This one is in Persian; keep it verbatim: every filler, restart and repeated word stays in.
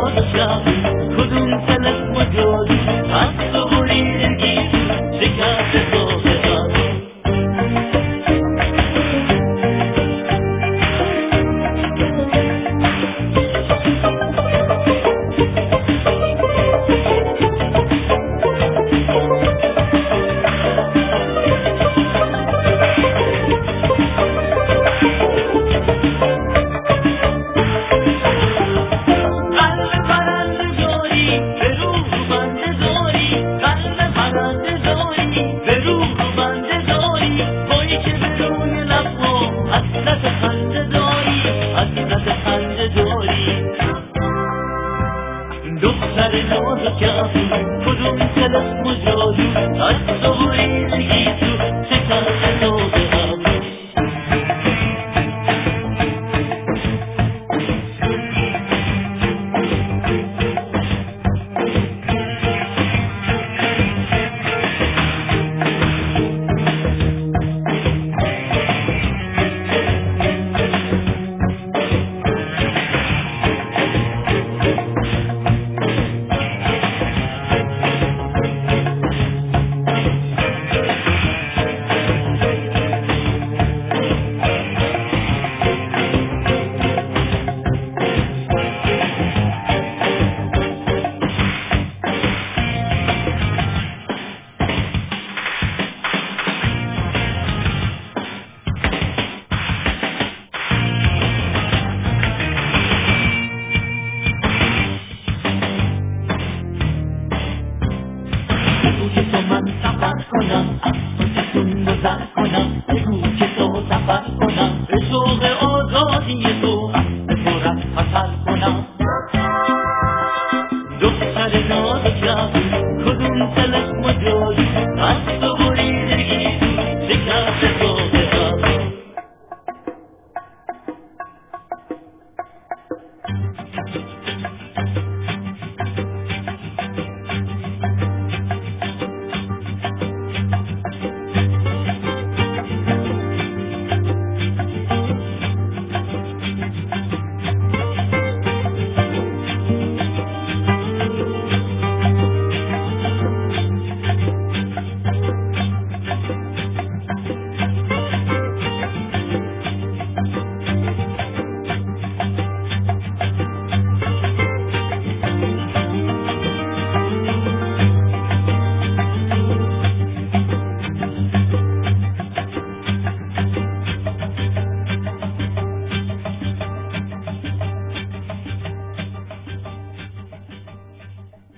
ناز و شب کدوم تلسم و جادو هست و بریدگی شکست ذوق قلب دختر ناز و کافی کدوم تلسم و جادو از تو بریدگی تو شکست ذوق قلب من سفر کنم آسمون گذر کنم بگو که تو سفر کنم به شوق آزادی تو به تو رفت خطر کنم دختر ناز و جادو کدوم تلسم